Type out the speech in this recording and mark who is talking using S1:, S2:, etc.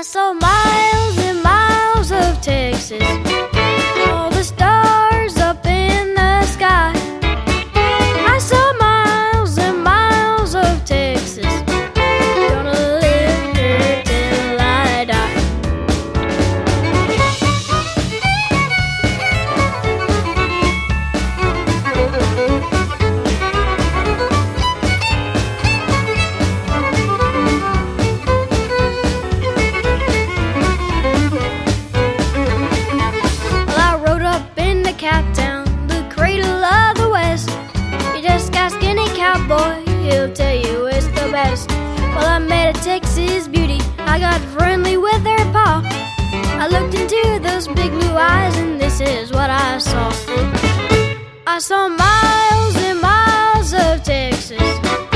S1: saw miles and miles of Texas, all the stars up in the sky. I saw miles and miles of Texas, gonna live here till I die. Captown, the cradle of the West. You just ask any cowboy, he'll tell you it's the best. Well, I met a Texas beauty, I got friendly with her paw. I looked into those big blue eyes and this is what I saw. I saw miles and miles of Texas,